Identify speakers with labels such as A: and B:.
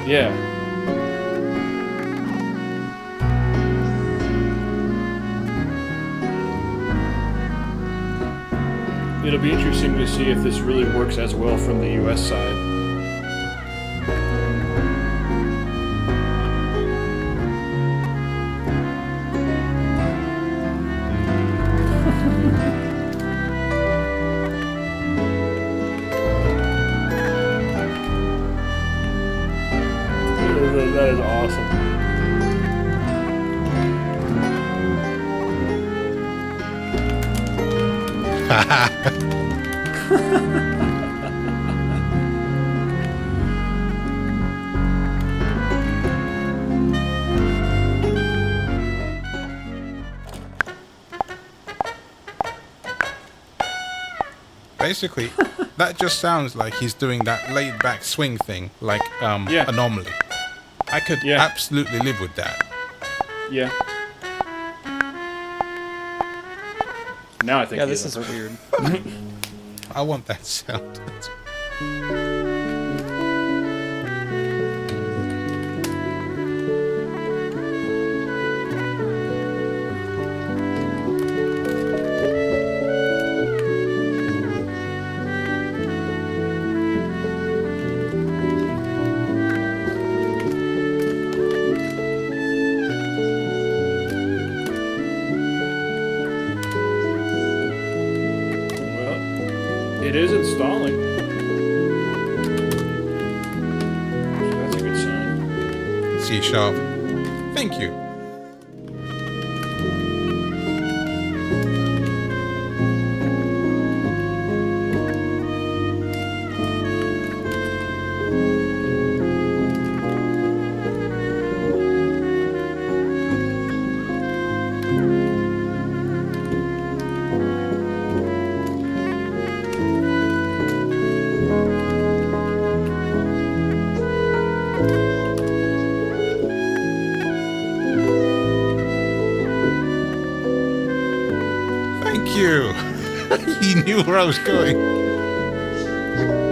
A: Yeah. It'll be interesting to see if this really works as well from the US side. That is awesome.
B: Basically, that just sounds like he's doing that laid-back swing thing, like Anomaly. I could absolutely live with that.
A: Yeah. Now I think.
C: Yeah, this is weird.
B: I want that sound.
A: It is installing. So that's a good sign.
B: C sharp. Thank you. He knew where I was going.